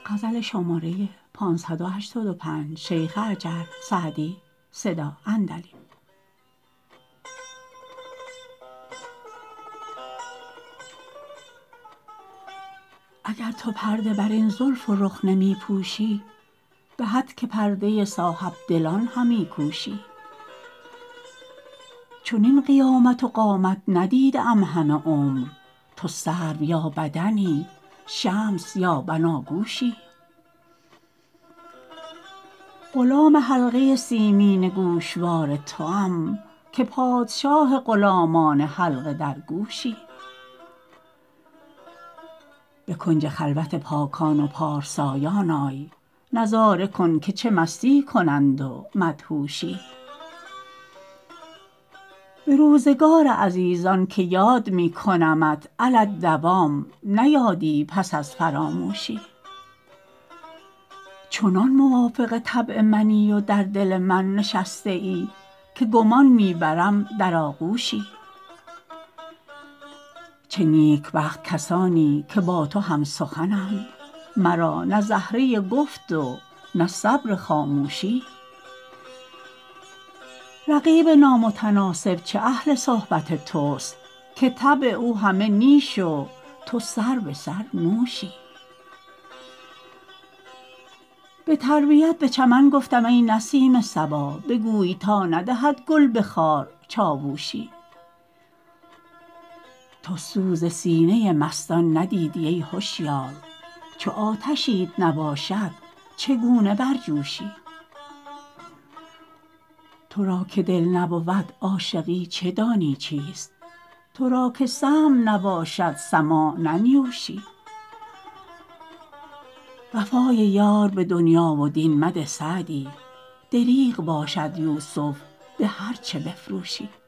اگر تو پرده بر این زلف و رخ نمی پوشی به هت که پرده صاحبدلان همی کوشی چنین قیامت و قامت ندیده ام همه عمر تو سرو یا بدنی شمس یا بناگوشی غلام حلقه سیمین گوشوار توام که پادشاه غلامان حلقه در گوشی به کنج خلوت پاکان و پارسایان آی نظاره کن که چه مستی کنند و مدهوشی به روزگار عزیزان که یاد می کنمت علی الدوام نیابی پس از فراموشی چنان موافق طبع منی و در دل من نشسته ای که گمان می برم در آغوشی چه نیکبخت کسانی که با تو هم سخنند مرا نه زهره گفت و نه صبر خاموشی رقیب نامتناسب چه اهل صحبت توست که طبع او همه نیش و تو سر به سر نوشی به تربیت به چمن گفتم ای نسیم صبا بگوی تا ندهد گل به خار چاووشی تو سوز سینه مستان ندیدی ای هشیار چو آتشیت نباشد چگونه برجوشی تو را که دل نبود عاشقی چه دانی چیست تو را که سمع نباشد سماع ننیوشی وفای یار به دنیا و دین مده سعدی دریغ باشد یوسف به هر چه بفروشی